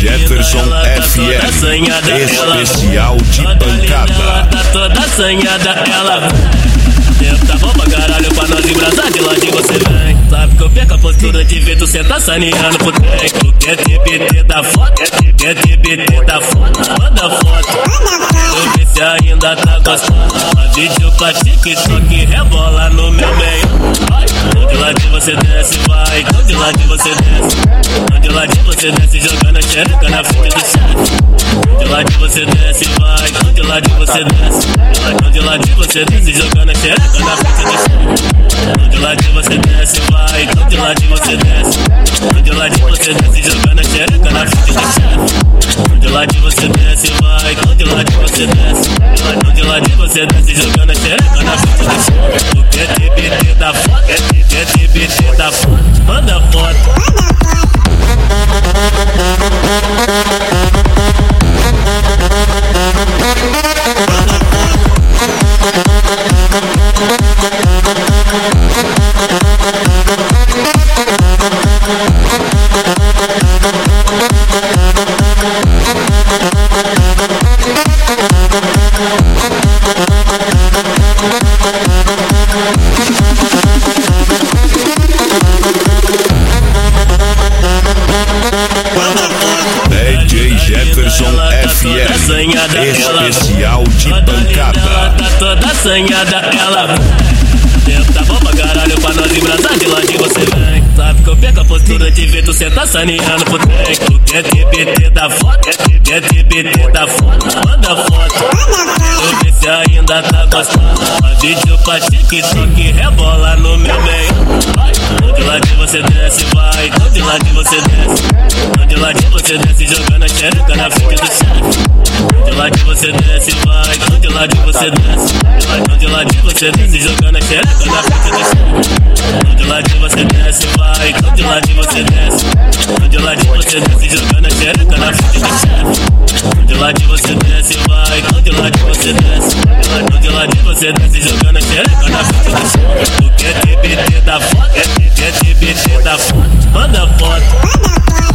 Jefferson FM, especial de pancada. Ela tá toda assanhada, ela tá bom pra caralho pra nós embrasar, de lá de você vem. Sabe que eu perco a postura de ver tu sentar saneando pro trem. Tu quer TBT da foto, quer TBT da foto, manda foto. Eu ver se ainda tá gostando. A vídeo pra TikTok rebola no meu meio. De lá de você desce, vai, de lá de você desce. De lá de você desce jogando a xereca na frente do chefe. De lá de você desce, vai, de lá de você desce. De lá de você desce jogando a xereca na frente do chefe. De lá de você desce, vai, de lá de você desce. De lá de você desce jogando a xereca na frente do chefe. De lá de você desce, vai, de lá de você desce. De lá de você desce jogando a xereca na frente do chefe. Tu quer TBT da foto, quer TBT da foto, manda foto. DJ Jefferson FM, especial de pancada. Ela tá toda assanhada, ela tá bom pra caralho pra nós embrasar, de lá de você vem. Sabe que eu perco a postura de ver tu sentar saneando pro trem. Tu quer TBT da foto, quer TBT da foto, manda foto. Eu ver se ainda tá gostando. A vídeo pra TikTok rebola no meu meio. De lá de você desce, vai, de lá de você desce. De lá de você desce jogando a xereca na frente do chefe. De lá de você desce, vai, de lá de você desce. De lá de você desce jogando a xereca na frente do chefe. De lá de você desce, vai, de lá de você desce. De lá de você desce jogando a xereca na frente do chefe. De lá de você desce, vai, de lá de você desce. De lá de você desce jogando a xereca na frente do chefe. Tu quer TBT da foto, quer TBT da foto, manda foto.